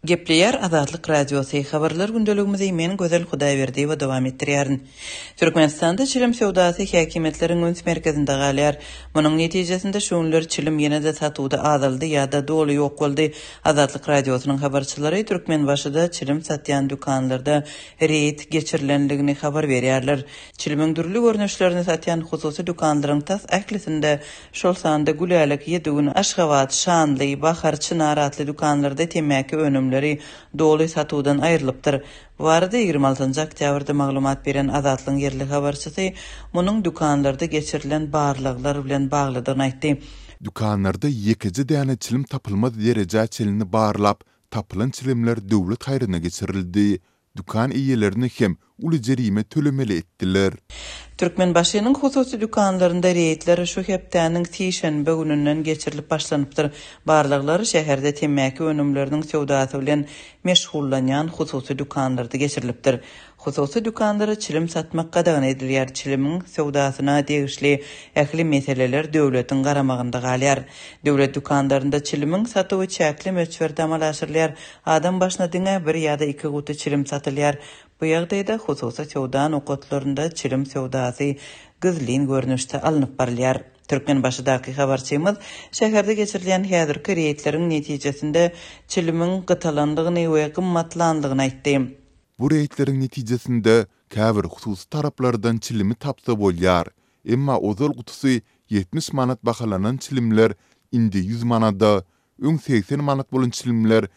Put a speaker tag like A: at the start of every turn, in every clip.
A: Gepleyer Azatlyk Radiosu habarlar gündeligimizi men Gözel Hudaýberdi we dowam etdirýärin. Türkmenistanda çilim sowdasy häkimetleriň öňs merkezinde galýar. Munyň netijesinde şoňlar çilim ýene-de satywda azaldy ýa-da doly ýok boldy. Azatlyk Radiosynyň habarçylary Türkmen başyda çilim satýan dükanlarda reýt geçirilenligini habar berýärler. Çilimiň dürli görnüşlerini satýan hususy dükanlaryň tas ählisinde şol sanda Gülälek, Ýedügün, Aşgabat, Şanly, Bahar, Çınar atly dükanlarda temäki önümleri doly satywdan aýrylypdyr. Bu arada 26 oktýabrda maglumat beren Azatlyň yerli habarçysy munyň dükanlarda geçirilen barlyklar bilen baglydygyny aýtdy.
B: Dükanlarda ýekeje däne çilim tapylmaz derejä çilini barlap, tapylan çilimler döwlet haýryna geçirildi. Dükan iýelerini hem uly jerime tölemeli etdiler.
A: Türkmen başynyň hususy dükanlarynda reýtler şu hepdäniň tişenbe gününden geçirilip başlanypdyr. Barlyklary şäherde temäki önümleriniň sowdasy bilen meşgullanýan hususy dükanlarda geçirilipdir. Hususy dükanlara çilim satmak gadagan edilýär. Çilimiň sowdasyna degişli ähli meseleler döwletiň garamagynda galýar. Döwlet dükanlarynda çilimiň satywy çäkli möçberde amalaşyrlar. Adam başyna diňe bir ýa-da iki guty çilim satylýar. Bu ýagdaýda hususy sowda nokatlarynda çilim sowdasy gyzlyn görnüşde alınıp barylýar. Türkmen başydaky habarçymyz şäherde geçirilen häzirki reýtleriň netijesinde çilimiň gytalandygyny we gymmatlandygyny aýtdy.
B: Bu reýtlerin netijesinde käbir hususy taraplardan çilimi tapsa bolýar. Emma ozal gutusy 70 manat bahalanan çilimler indi 100 manada, öň 80 manat bolan çilimler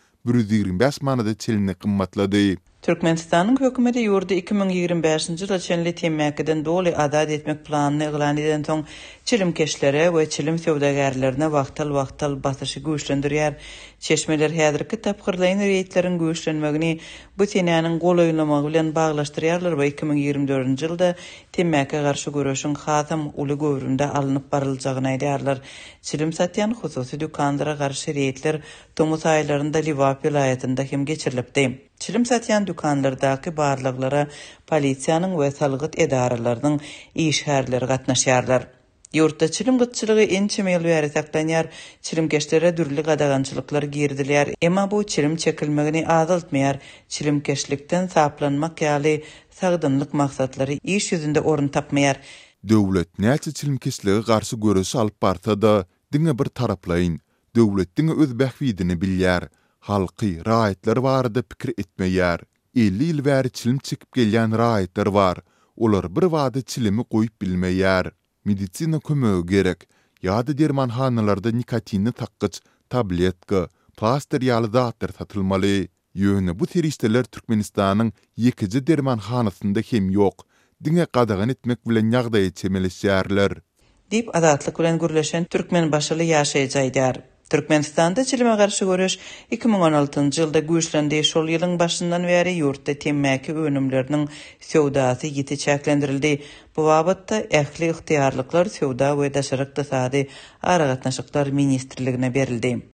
B: 125 manada çilini gymmatlady.
A: Türkmenistanyň hökümeti ýurda 2025-nji ýylda çenli temäkiden doly azad etmek planyny eglan eden soň çilimkeşlere we çilim sowdagärlerine wagtal basyşy güýçlendirýär. Çeşmeler häzirki tapgyrlaýan reýtleriň güýçlenmegini bu senäniň golaýlamagy bilen baglaşdyrýarlar we 2024-nji ýylda temäke garşy görüşiň hasam uly göwründe alınıp baryljagyny aýdýarlar. Çilim satýan hususy dükanlara garşy reýtler Tomus aýlarynda Liwap vilayetinde hem geçirilipdi. Çilim satýan dükanlardaky barlyklara polisiýanyň we salgyt edaralarynyň işgärleri gatnaşýarlar. Ýurtda çilim gytçylygy ençemel ýere saklanýar. Çilimkeşlere dürli gadagançylyklar girdilýär. Emma bu çilim çekilmegini azaltmaýar. Çilimkeşlikden saplanmak ýaly sagdynlyk maksatlary iş ýüzünde orun tapmaýar.
B: Döwlet näçe çilimkeşlige garşy görüşi alyp barsa da diňe bir taraplaýyn. Döwletdiň öz bähwidini bilýär. Halky, raýatlar barada pikir etmeýär. 50 ýyl bäri çilim çekip gelýän raýatlar bar. Olar bir wada çilimi goýup bilmeýär. Medisina kömegi gerek. Ýa-da dermanhanalarda nikotinni takgyç, tabletka, plaster ýaly zatlar satylmaly. Ýöne bu terişdeler Türkmenistanyň ýekeje dermanhanasynda hem ýok. Diňe gadagan etmek bilen ýagdaýy çemeleşýärler.
A: Dip Azatlyk bilen gürleşen Türkmen başyly ýaşaýjaydyar. Türkmenistanda çilime garşy görüş 2016-njy ýylda güýçlendi. Şol ýylyň başyndan bäri ýurtda temäki önümleriniň sowdasy ýiti çäklendirildi. Bu wagtda ähli ygtyýarlyklar sowda we daşarak ykdysady aragatnaşyklar ministrligine berildi.